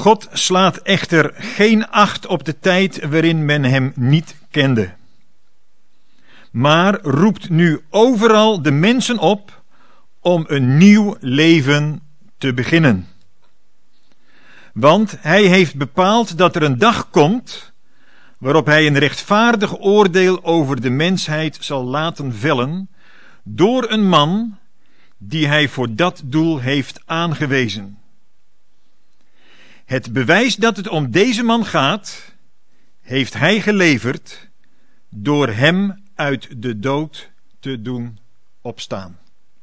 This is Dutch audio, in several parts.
God slaat echter geen acht op de tijd waarin men hem niet kende, maar roept nu overal de mensen op om een nieuw leven te beginnen. Want hij heeft bepaald dat er een dag komt waarop hij een rechtvaardig oordeel over de mensheid zal laten vellen door een man die hij voor dat doel heeft aangewezen. Het bewijs dat het om deze man gaat, heeft hij geleverd door hem uit de dood te doen opstaan.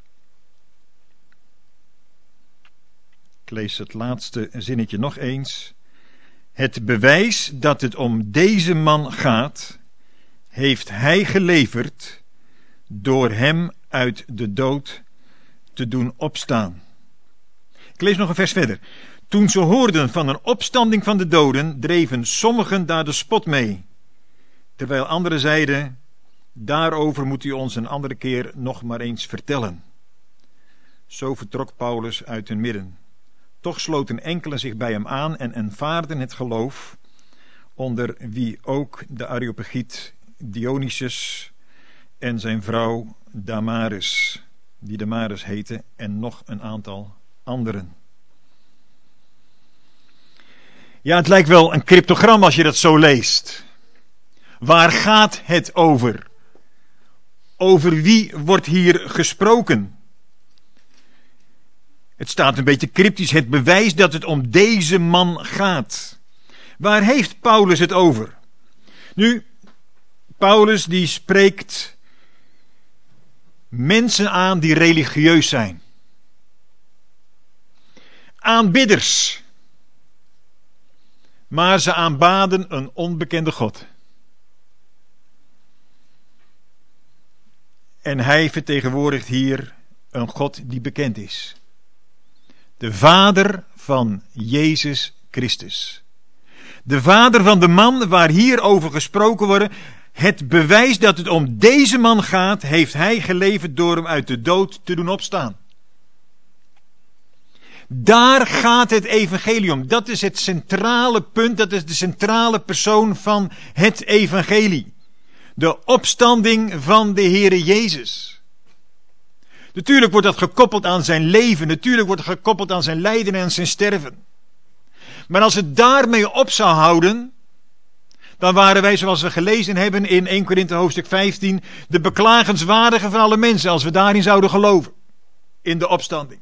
Ik lees het laatste zinnetje nog eens. Het bewijs dat het om deze man gaat, heeft hij geleverd door hem uit de dood te doen opstaan. Ik lees nog een vers verder. Toen ze hoorden van een opstanding van de doden, dreven sommigen daar de spot mee, terwijl anderen zeiden, daarover moet u ons een andere keer nog maar eens vertellen. Zo vertrok Paulus uit hun midden. Toch sloten enkelen zich bij hem aan en aanvaarden het geloof, onder wie ook de Areopagiet Dionysius en zijn vrouw Damaris, die Damaris heette, en nog een aantal anderen. Ja, het lijkt wel een cryptogram als je dat zo leest. Waar gaat het over? Over wie wordt hier gesproken? Het staat een beetje cryptisch, het bewijs dat het om deze man gaat. Waar heeft Paulus het over? Nu, Paulus die spreekt mensen aan die religieus zijn. Aanbidders. Maar ze aanbaden een onbekende God. En hij vertegenwoordigt hier een God die bekend is. De vader van Jezus Christus. De vader van de man waar hier over gesproken wordt. Het bewijs dat het om deze man gaat, heeft hij geleverd door hem uit de dood te doen opstaan. Daar gaat het evangelie om. Dat is het centrale punt, dat is de centrale persoon van het evangelie. De opstanding van de Heere Jezus. Natuurlijk wordt dat gekoppeld aan zijn leven, natuurlijk wordt het gekoppeld aan zijn lijden en zijn sterven. Maar als het daarmee op zou houden, dan waren wij, zoals we gelezen hebben in 1 Korinthe hoofdstuk 15, de beklagenswaardige van alle mensen, als we daarin zouden geloven. In de opstanding.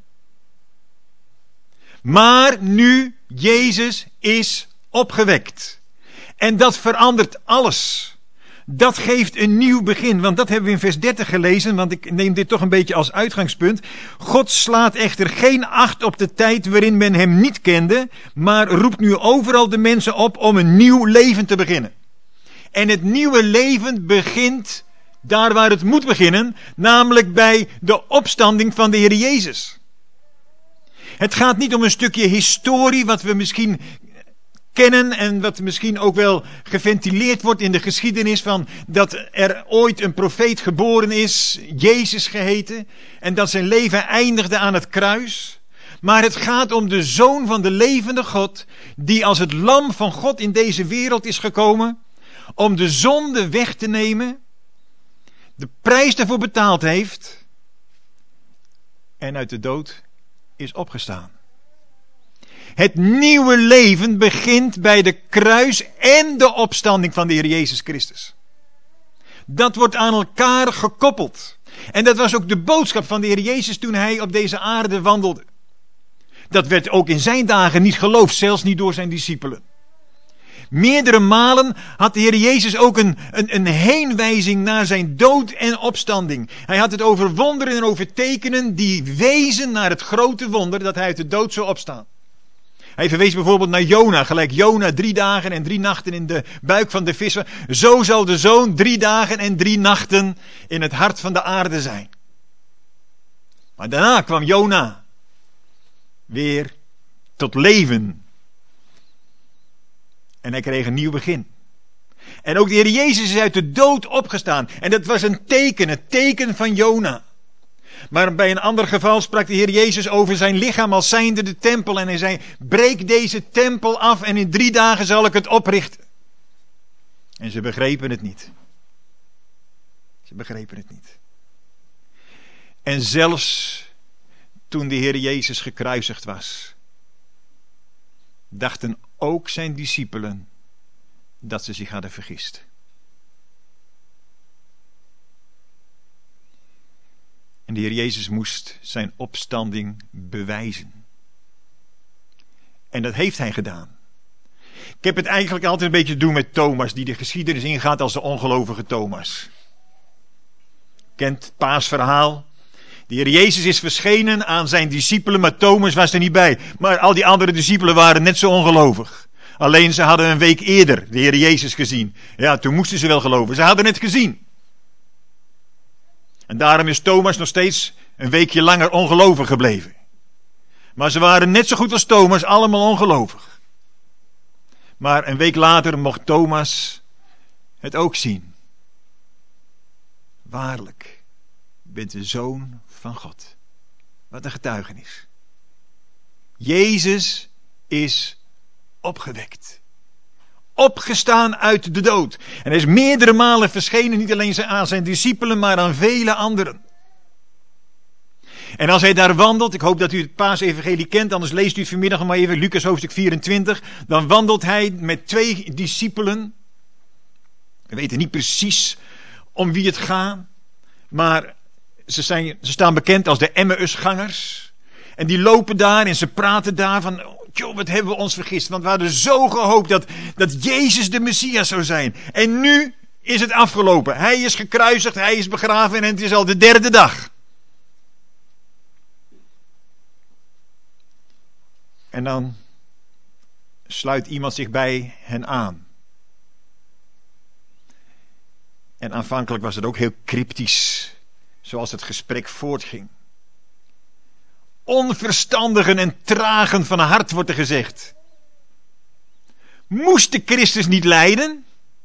Maar nu Jezus is opgewekt. En dat verandert alles. Dat geeft een nieuw begin. Want dat hebben we in vers 30 gelezen. Want ik neem dit toch een beetje als uitgangspunt. God slaat echter geen acht op de tijd waarin men hem niet kende. Maar roept nu overal de mensen op om een nieuw leven te beginnen. En het nieuwe leven begint daar waar het moet beginnen. Namelijk bij de opstanding van de Heer Jezus. Het gaat niet om een stukje historie wat we misschien kennen en wat misschien ook wel geventileerd wordt in de geschiedenis van dat er ooit een profeet geboren is, Jezus geheten, en dat zijn leven eindigde aan het kruis. Maar het gaat om de Zoon van de levende God, die als het lam van God in deze wereld is gekomen, om de zonde weg te nemen, de prijs daarvoor betaald heeft en uit de dood is opgestaan. Het nieuwe leven begint bij de kruis en de opstanding van de Heer Jezus Christus. Dat wordt aan elkaar gekoppeld. En dat was ook de boodschap van de Heer Jezus toen hij op deze aarde wandelde. Dat werd ook in zijn dagen niet geloofd, zelfs niet door zijn discipelen. Meerdere malen had de Heer Jezus ook een heenwijzing naar zijn dood en opstanding. Hij had het over wonderen en over tekenen die wezen naar het grote wonder dat hij uit de dood zou opstaan. Hij verwees bijvoorbeeld naar Jona, gelijk Jona 3 dagen en 3 nachten in de buik van de vissen. Zo zal de Zoon 3 dagen en 3 nachten in het hart van de aarde zijn. Maar daarna kwam Jona weer tot leven. En hij kreeg een nieuw begin. En ook de Heer Jezus is uit de dood opgestaan. En dat was een teken, het teken van Jona. Maar bij een ander geval sprak de Heer Jezus over zijn lichaam als zijnde de tempel. En hij zei, breek deze tempel af en in 3 dagen zal ik het oprichten. En ze begrepen het niet. Ze begrepen het niet. En zelfs toen de Heer Jezus gekruisigd was, dachten ook zijn discipelen dat ze zich hadden vergist. En de Heer Jezus moest zijn opstanding bewijzen. En dat heeft hij gedaan. Ik heb het eigenlijk altijd een beetje te doen met Thomas, die de geschiedenis ingaat als de ongelovige Thomas. Kent het paasverhaal? De Heer Jezus is verschenen aan zijn discipelen, maar Thomas was er niet bij. Maar al die andere discipelen waren net zo ongelovig. Alleen ze hadden een week eerder de Heer Jezus gezien. Ja, toen moesten ze wel geloven. Ze hadden het gezien. En daarom is Thomas nog steeds een weekje langer ongelovig gebleven. Maar ze waren net zo goed als Thomas, allemaal ongelovig. Maar een week later mocht Thomas het ook zien. Waarlijk, u bent de Zoon van God. Wat een getuigenis. Jezus is opgewekt. Opgestaan uit de dood. En hij is meerdere malen verschenen, niet alleen aan zijn discipelen, maar aan vele anderen. En als hij daar wandelt, ik hoop dat u het Paasevangelie kent, anders leest u het vanmiddag maar even, Lucas hoofdstuk 24. Dan wandelt hij met 2 discipelen. We weten niet precies om wie het gaat, maar ze staan bekend als de Emmausgangers. En die lopen daar en ze praten daar van, joh, wat hebben we ons vergist. Want we hadden zo gehoopt dat Jezus de Messias zou zijn. En nu is het afgelopen. Hij is gekruisigd, hij is begraven en het is al de 3e dag. En dan sluit iemand zich bij hen aan. En aanvankelijk was het ook heel cryptisch, zoals het gesprek voortging. Onverstandigen en tragen van hart, wordt er gezegd. Moest de Christus niet lijden?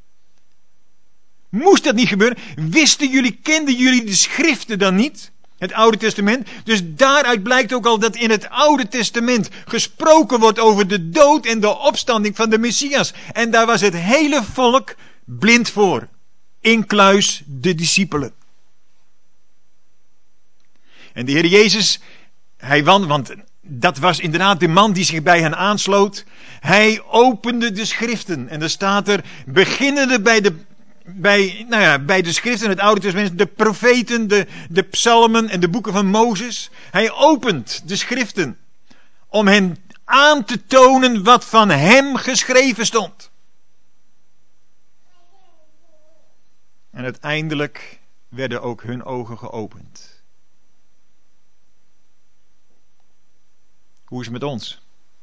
Moest dat niet gebeuren? Kenden jullie de schriften dan niet? Het Oude Testament. Dus daaruit blijkt ook al dat in het Oude Testament gesproken wordt over de dood en de opstanding van de Messias. En daar was het hele volk blind voor. Incluis de discipelen. En de Heer Jezus, want dat was inderdaad de man die zich bij hen aansloot. Hij opende de schriften. En er staat er, beginnende bij de schriften in het Oude Testament, de profeten, de psalmen en de boeken van Mozes. Hij opent de schriften om hen aan te tonen wat van hem geschreven stond. En uiteindelijk werden ook hun ogen geopend. Hoe is het met ons?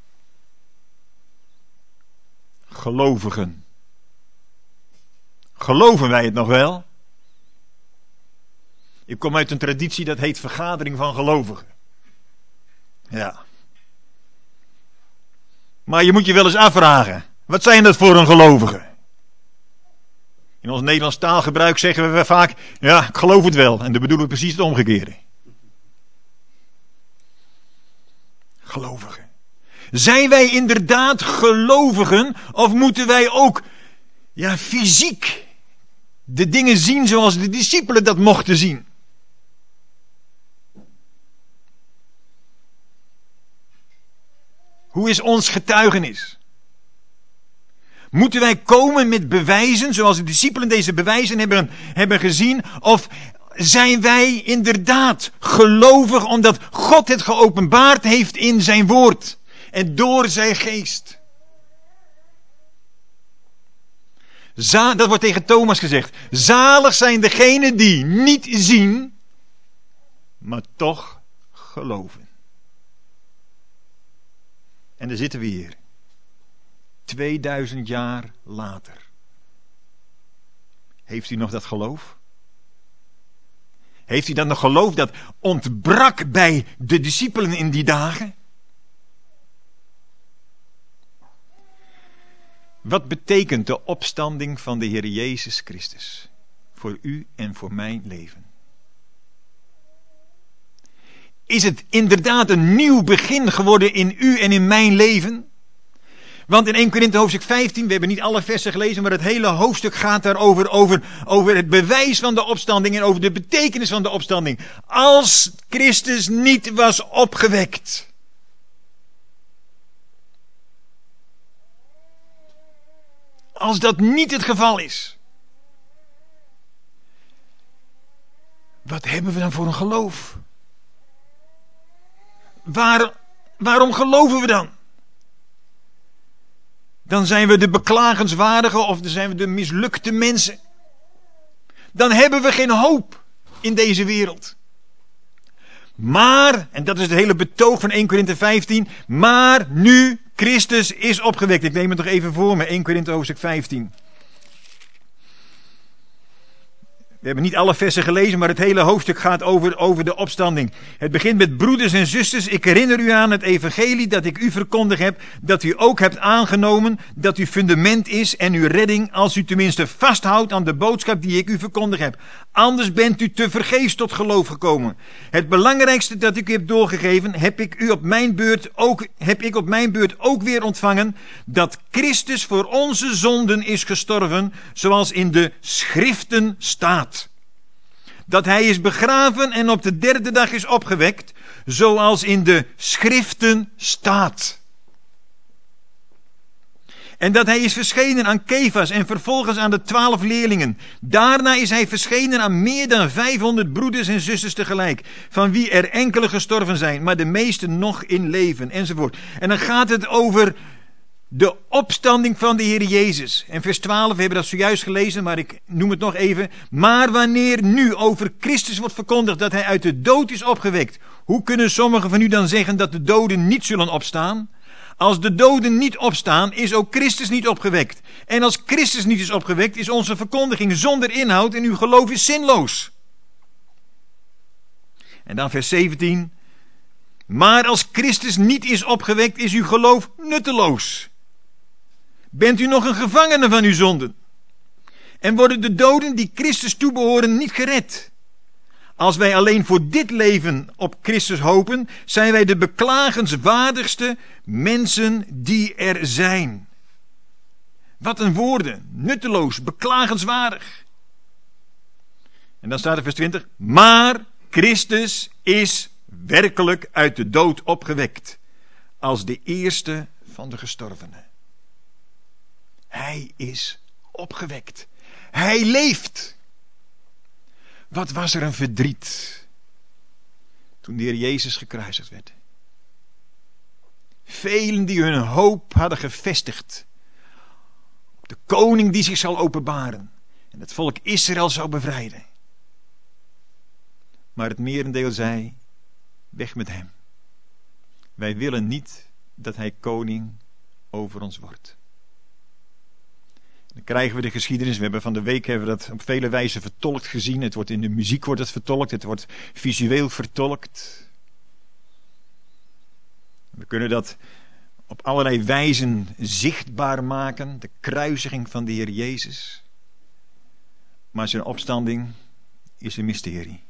Gelovigen. Geloven wij het nog wel? Ik kom uit een traditie dat heet vergadering van gelovigen. Ja. Maar je moet je wel eens afvragen. Wat zijn dat voor een gelovigen? In ons Nederlands taalgebruik zeggen we vaak, ja, ik geloof het wel. En dan bedoelen we precies het omgekeerde. Gelovigen. Zijn wij inderdaad gelovigen? Of moeten wij ook, fysiek de dingen zien zoals de discipelen dat mochten zien? Hoe is ons getuigenis? Moeten wij komen met bewijzen zoals de discipelen deze bewijzen hebben gezien? Of zijn wij inderdaad gelovig omdat God het geopenbaard heeft in zijn woord en door zijn geest? Dat wordt tegen Thomas gezegd. Zalig zijn degenen die niet zien, maar toch geloven. En daar zitten we hier. 2000 jaar later. Heeft u nog dat geloof? Heeft u dan nog geloof dat ontbrak bij de discipelen in die dagen? Wat betekent de opstanding van de Heer Jezus Christus voor u en voor mijn leven? is het inderdaad een nieuw begin geworden in u en in mijn leven? Want in 1 Korinthe hoofdstuk 15, we hebben niet alle versen gelezen, maar het hele hoofdstuk gaat daarover, over het bewijs van de opstanding en over de betekenis van de opstanding. Als Christus niet was opgewekt. Als dat niet het geval is. Wat hebben we dan voor een geloof? Waarom geloven we dan? Dan zijn we de beklagenswaardige of dan zijn we de mislukte mensen. Dan hebben we geen hoop in deze wereld. Maar, en dat is het hele betoog van 1 Korinthe 15, maar nu Christus is opgewekt. Ik neem het nog even voor me, 1 Korinthe hoofdstuk 15. We hebben niet alle versen gelezen, maar het hele hoofdstuk gaat over de opstanding. Het begint met broeders en zusters. Ik herinner u aan het evangelie dat ik u verkondigd heb, dat u ook hebt aangenomen, dat uw fundament is en uw redding, als u tenminste vasthoudt aan de boodschap die ik u verkondigd heb. Anders bent u tevergeefs tot geloof gekomen. Het belangrijkste dat ik u heb doorgegeven, heb ik op mijn beurt ook weer ontvangen, dat Christus voor onze zonden is gestorven, zoals in de Schriften staat. Dat hij is begraven en op de derde dag is opgewekt, zoals in de Schriften staat. En dat hij is verschenen aan Kefas en vervolgens aan de 12 leerlingen. Daarna is hij verschenen aan meer dan 500 broeders en zusters tegelijk, van wie er enkele gestorven zijn, maar de meesten nog in leven, enzovoort. En dan gaat het over de opstanding van de Heer Jezus. En vers 12, we hebben dat zojuist gelezen, maar ik noem het nog even. Maar wanneer nu over Christus wordt verkondigd dat hij uit de dood is opgewekt, hoe kunnen sommigen van u dan zeggen dat de doden niet zullen opstaan? Als de doden niet opstaan, is ook Christus niet opgewekt. En als Christus niet is opgewekt, is onze verkondiging zonder inhoud en uw geloof is zinloos. En dan vers 17. Maar als Christus niet is opgewekt, is uw geloof nutteloos. Bent u nog een gevangene van uw zonden? En worden de doden die Christus toebehoren niet gered? Als wij alleen voor dit leven op Christus hopen, zijn wij de beklagenswaardigste mensen die er zijn. Wat een woorden. Nutteloos, beklagenswaardig. En dan staat er vers 20. Maar Christus is werkelijk uit de dood opgewekt, als de eerste van de gestorvenen. Hij is opgewekt. Hij leeft. Wat was er een verdriet toen de Heer Jezus gekruisigd werd. Velen die hun hoop hadden gevestigd op de koning die zich zal openbaren en het volk Israël zou bevrijden. Maar het merendeel zei, weg met hem. Wij willen niet dat hij koning over ons wordt. Dan krijgen we de geschiedenis. We hebben van de week dat op vele wijzen vertolkt gezien. Het wordt in de muziek wordt het vertolkt. Het wordt visueel vertolkt. We kunnen dat op allerlei wijzen zichtbaar maken. De kruisiging van de Heer Jezus. Maar zijn opstanding is een mysterie.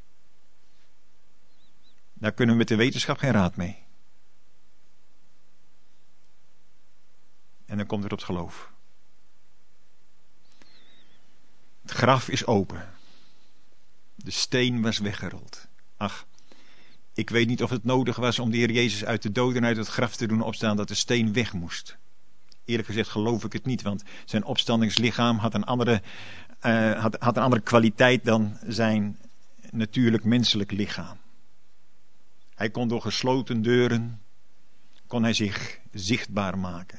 Daar kunnen we met de wetenschap geen raad mee. En dan komt het op het geloof. Het graf is open. De steen was weggerold. Ach, ik weet niet of het nodig was om de Heer Jezus uit de dood en uit het graf te doen opstaan, dat de steen weg moest. Eerlijk gezegd geloof ik het niet, want zijn opstandingslichaam had een andere kwaliteit dan zijn natuurlijk menselijk lichaam. Hij kon door gesloten deuren, kon hij zich zichtbaar maken.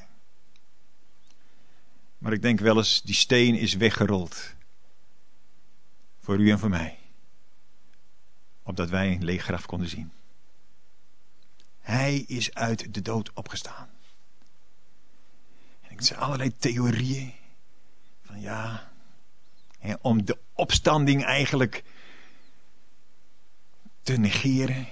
Maar ik denk wel eens, die steen is weggerold. Voor u en voor mij. Opdat wij een leeg graf konden zien. Hij is uit de dood opgestaan. En ik zie allerlei theorieën. Van ja, om de opstanding eigenlijk te negeren.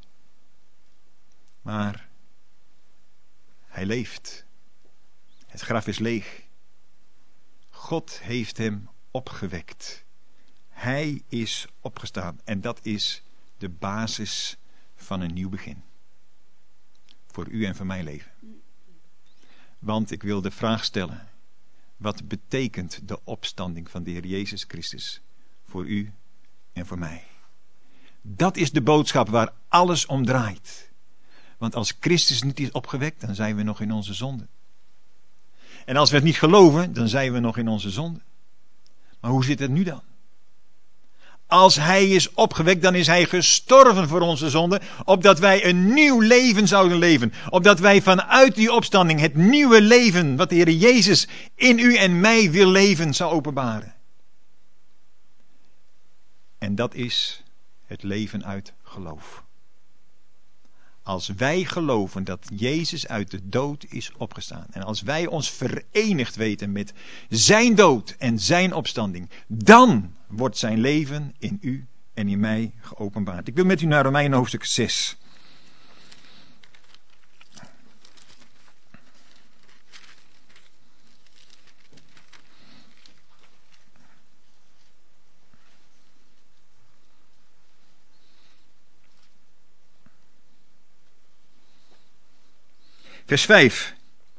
Maar hij leeft. Het graf is leeg. God heeft hem opgewekt. Hij is opgestaan. En dat is de basis van een nieuw begin. Voor u en voor mijn leven. Want ik wil de vraag stellen. Wat betekent de opstanding van de Heer Jezus Christus voor u en voor mij? Dat is de boodschap waar alles om draait. Want als Christus niet is opgewekt, dan zijn we nog in onze zonde. En als we het niet geloven, dan zijn we nog in onze zonde. Maar hoe zit het nu dan? Als hij is opgewekt, dan is hij gestorven voor onze zonde, opdat wij een nieuw leven zouden leven. Opdat wij vanuit die opstanding het nieuwe leven, wat de Heer Jezus in u en mij wil leven, zou openbaren. En dat is het leven uit geloof. Als wij geloven dat Jezus uit de dood is opgestaan. En als wij ons verenigd weten met zijn dood en zijn opstanding. Dan wordt zijn leven in u en in mij geopenbaard. Ik wil met u naar Romeinen hoofdstuk 6. Vers 5.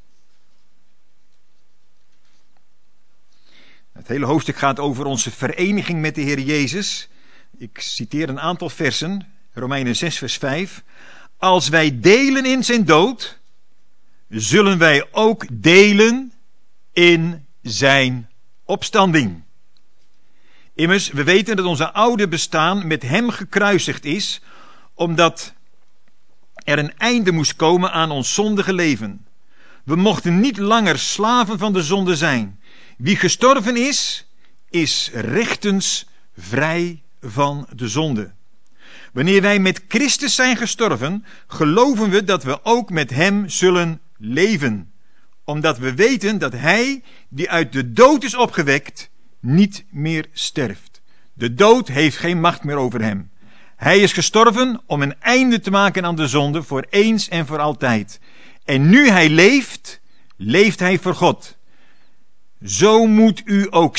Het hele hoofdstuk gaat over onze vereniging met de Heer Jezus. Ik citeer een aantal versen. Romeinen 6 vers 5. Als wij delen in zijn dood, zullen wij ook delen in zijn opstanding. Immers, we weten dat onze oude bestaan met hem gekruisigd is, omdat er een einde moest komen aan ons zondige leven. We mochten niet langer slaven van de zonde zijn. Wie gestorven is rechtens vrij van de zonde. Wanneer wij met Christus zijn gestorven, geloven we dat we ook met hem zullen leven. Omdat we weten dat hij, die uit de dood is opgewekt, niet meer sterft. De dood heeft geen macht meer over hem. Hij is gestorven om een einde te maken aan de zonde voor eens en voor altijd. En nu hij leeft, leeft hij voor God. Zo moet u ook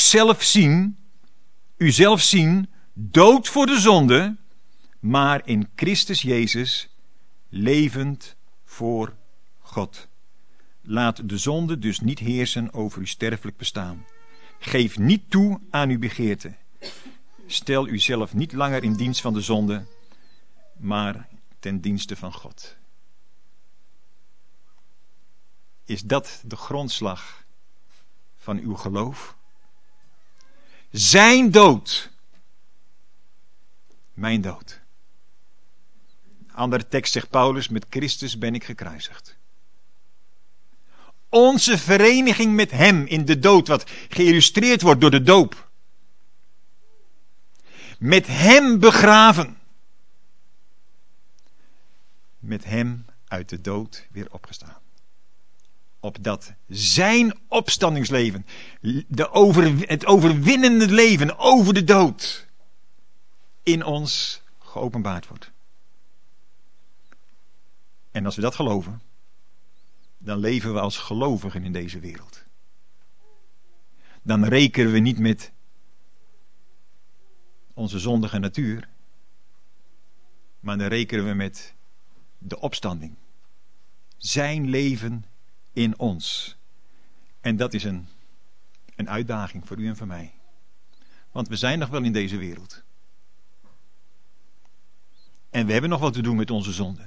uzelf zien, dood voor de zonde, maar in Christus Jezus levend voor God. Laat de zonde dus niet heersen over uw sterfelijk bestaan. Geef niet toe aan uw begeerte. Stel uzelf niet langer in dienst van de zonde, maar ten dienste van God. Is dat de grondslag van uw geloof? Zijn dood. Mijn dood. Andere tekst zegt Paulus, met Christus ben ik gekruisigd. Onze vereniging met hem in de dood, wat geïllustreerd wordt door de doop. Met hem begraven. Met hem uit de dood weer opgestaan. Opdat zijn opstandingsleven, het overwinnende leven over de dood, in ons geopenbaard wordt. En als we dat geloven, dan leven we als gelovigen in deze wereld. Dan rekenen we niet met onze zondige natuur, maar dan rekenen we met de opstanding. Zijn leven in ons. En dat is een uitdaging voor u en voor mij. Want we zijn nog wel in deze wereld. En we hebben nog wat te doen met onze zonde.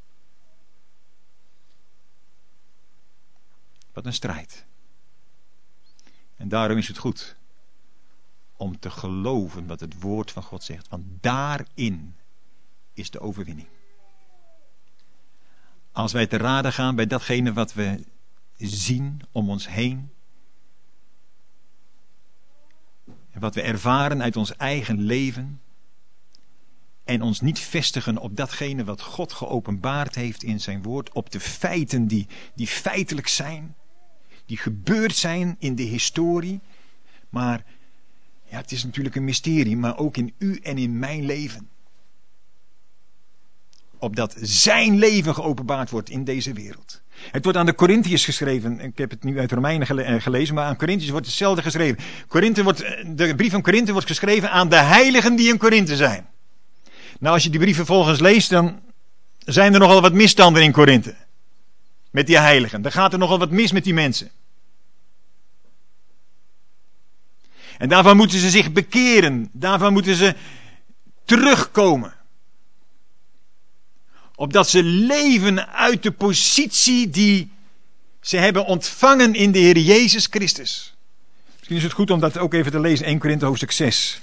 Wat een strijd. En daarom is het goed om te geloven wat het woord van God zegt. Want daarin is de overwinning. Als wij te raden gaan bij datgene wat we zien om ons heen. En wat we ervaren uit ons eigen leven. En ons niet vestigen op datgene wat God geopenbaard heeft in zijn woord. Op de feiten die feitelijk zijn. Die gebeurd zijn in de historie. Maar ja, het is natuurlijk een mysterie. Maar ook in u en in mijn leven. Opdat zijn leven geopenbaard wordt in deze wereld. Het wordt aan de Korintiërs geschreven. Ik heb het nu uit Romeinen gelezen. Maar aan Korintiërs wordt hetzelfde geschreven. De brief van Korinthe wordt geschreven aan de heiligen die in Korinthe zijn. Nou, als je die brief vervolgens leest, dan zijn er nogal wat misstanden in Korinthe. Met die heiligen. Dan gaat er nogal wat mis met die mensen. En daarvan moeten ze zich bekeren. Daarvan moeten ze terugkomen. Opdat ze leven uit de positie die ze hebben ontvangen in de Heer Jezus Christus. Misschien is het goed om dat ook even te lezen. 1 Korinthe hoofdstuk 6.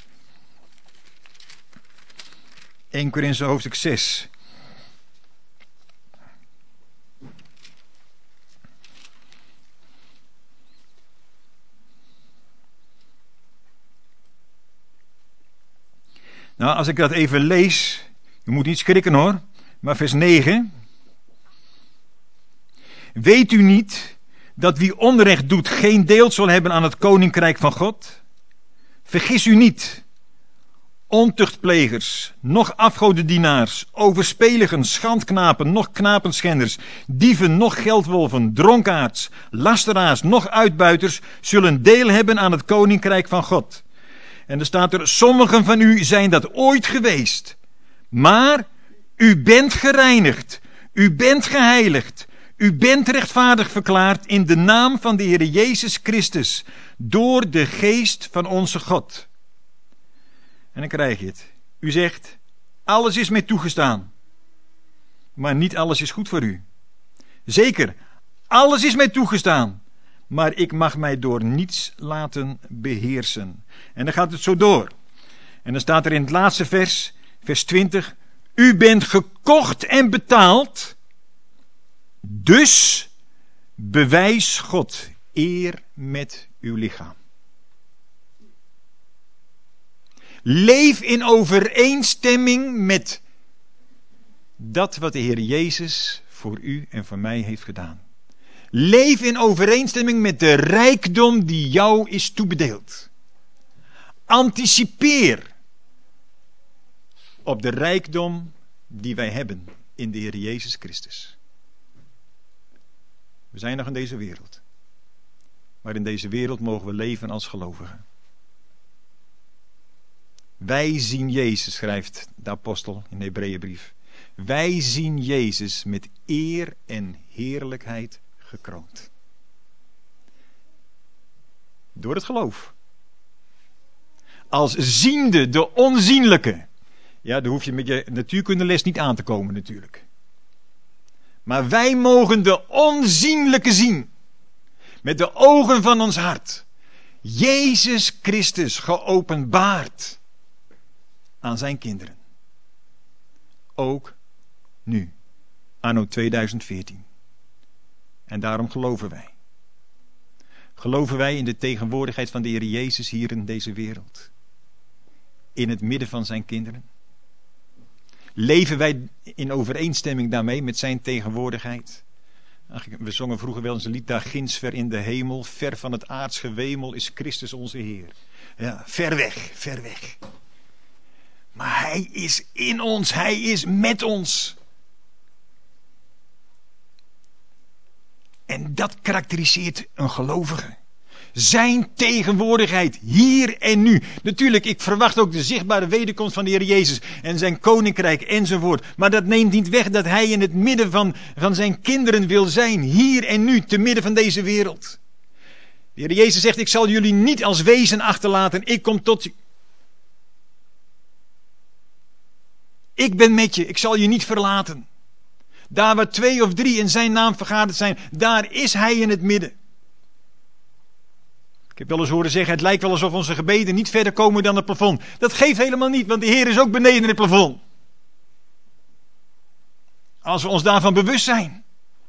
1 Korinthe hoofdstuk 6. Nou, als ik dat even lees, je moet niet schrikken hoor, maar vers 9. Weet u niet dat wie onrecht doet geen deel zal hebben aan het koninkrijk van God? Vergis u niet. Ontuchtplegers, noch afgodendienaars, overspeligen, schandknapen, noch knapenschenders, dieven, noch geldwolven, dronkaards, lasteraars, noch uitbuiters zullen deel hebben aan het koninkrijk van God. En er staat er, sommigen van u zijn dat ooit geweest. Maar u bent gereinigd, u bent geheiligd, u bent rechtvaardig verklaard in de naam van de Heer Jezus Christus, door de geest van onze God. En dan krijg je het. U zegt, alles is mij toegestaan, maar niet alles is goed voor u. Zeker, alles is mij toegestaan, maar ik mag mij door niets laten beheersen. En dan gaat het zo door. En dan staat er in het laatste vers, vers 20. U bent gekocht en betaald, dus bewijs God eer met uw lichaam. Leef in overeenstemming met dat wat de Heer Jezus voor u en voor mij heeft gedaan. Leef in overeenstemming met de rijkdom die jou is toebedeeld. Anticipeer op de rijkdom die wij hebben in de Heer Jezus Christus. We zijn nog in deze wereld. Maar in deze wereld mogen we leven als gelovigen. Wij zien Jezus, schrijft de apostel in de Hebreeënbrief. Wij zien Jezus met eer en heerlijkheid gekroond. Door het geloof. Als ziende de onzienlijke. Ja, daar hoef je met je natuurkundeles niet aan te komen natuurlijk. Maar wij mogen de onzienlijke zien. Met de ogen van ons hart. Jezus Christus geopenbaard aan zijn kinderen. Ook nu, anno 2014. En daarom geloven wij. Geloven wij in de tegenwoordigheid van de Heer Jezus hier in deze wereld. In het midden van zijn kinderen. Leven wij in overeenstemming daarmee met zijn tegenwoordigheid. We zongen vroeger wel eens een lied, daar ginds ver in de hemel, ver van het aards gewemel is Christus onze Heer. Ja, ver weg, ver weg. Maar hij is in ons, hij is met ons. En dat karakteriseert een gelovige. Zijn tegenwoordigheid hier en nu. Natuurlijk, ik verwacht ook de zichtbare wederkomst van de Heer Jezus en zijn koninkrijk enzovoort. Maar dat neemt niet weg dat hij in het midden van zijn kinderen wil zijn. Hier en nu, te midden van deze wereld. De Heer Jezus zegt, ik zal jullie niet als wezen achterlaten. Ik kom tot u. Ik ben met je, ik zal je niet verlaten. Daar waar 2 of 3 in zijn naam vergaderd zijn, daar is hij in het midden. Ik heb wel eens horen zeggen, het lijkt wel alsof onze gebeden niet verder komen dan het plafond. Dat geeft helemaal niet, want de Heer is ook beneden het plafond. Als we ons daarvan bewust zijn.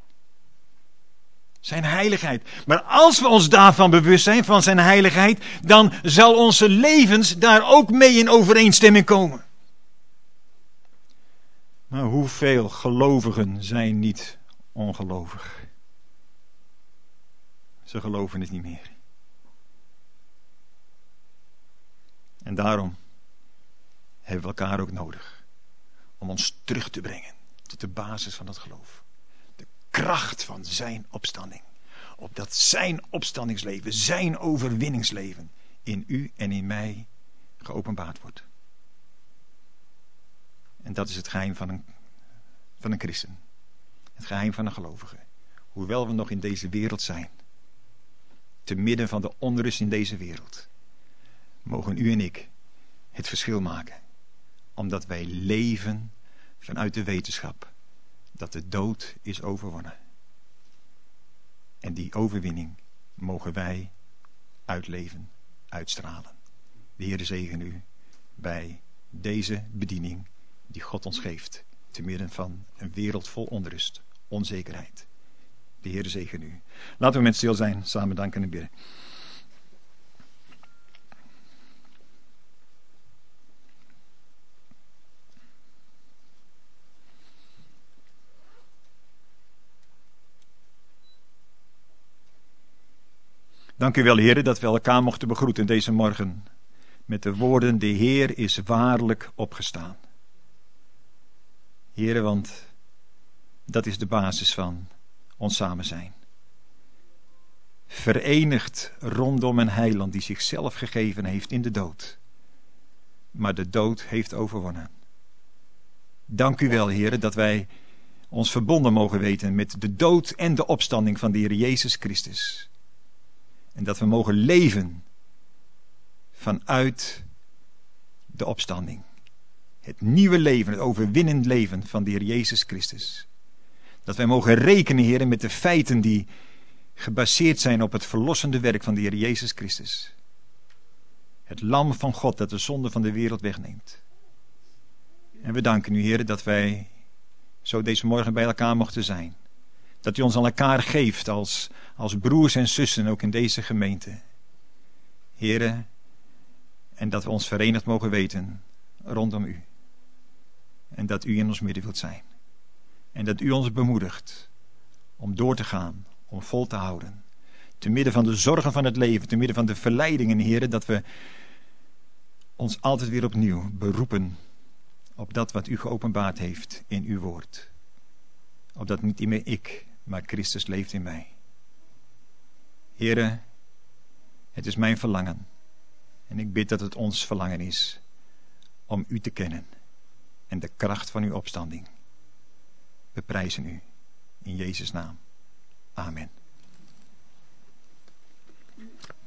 Zijn heiligheid. Maar als we ons daarvan bewust zijn, van zijn heiligheid, dan zal onze levens daar ook mee in overeenstemming komen. Maar hoeveel gelovigen zijn niet ongelovig? Ze geloven het niet meer. En daarom hebben we elkaar ook nodig. Om ons terug te brengen tot de basis van het geloof. De kracht van zijn opstanding. Opdat zijn opstandingsleven, zijn overwinningsleven in u en in mij geopenbaard wordt. En dat is het geheim van een van een christen. Het geheim van een gelovige. Hoewel we nog in deze wereld zijn. Te midden van de onrust in deze wereld. Mogen u en ik het verschil maken. Omdat wij leven vanuit de wetenschap. Dat de dood is overwonnen. En die overwinning mogen wij uitleven, uitstralen. De Heer zegen u bij deze bediening die God ons geeft. Te midden van een wereld vol onrust, onzekerheid. De Heer zegen u. Laten we met stil zijn, samen danken en bidden. Dank u wel, Heer, dat we elkaar mochten begroeten deze morgen. Met de woorden, de Heer is waarlijk opgestaan. Heer, want dat is de basis van ons samen zijn. Verenigd rondom een heiland die zichzelf gegeven heeft in de dood. Maar de dood heeft overwonnen. Dank u wel, Heer, dat wij ons verbonden mogen weten met de dood en de opstanding van de Heer Jezus Christus. En dat we mogen leven vanuit de opstanding. Het nieuwe leven, het overwinnend leven van de Heer Jezus Christus. Dat wij mogen rekenen, Heer, met de feiten die gebaseerd zijn op het verlossende werk van de Heer Jezus Christus. Het lam van God dat de zonde van de wereld wegneemt. En we danken u, Heer, dat wij zo deze morgen bij elkaar mochten zijn. Dat u ons aan elkaar geeft als broers en zussen, ook in deze gemeente. Heere, en dat we ons verenigd mogen weten rondom u. En dat u in ons midden wilt zijn. En dat u ons bemoedigt om door te gaan, om vol te houden. Te midden van de zorgen van het leven, te midden van de verleidingen, Heere, dat we ons altijd weer opnieuw beroepen op dat wat u geopenbaard heeft in uw woord. Opdat niet meer ik, maar Christus leeft in mij. Heere, het is mijn verlangen. En ik bid dat het ons verlangen is om u te kennen. En de kracht van uw opstanding. We prijzen u. In Jezus' naam. Amen.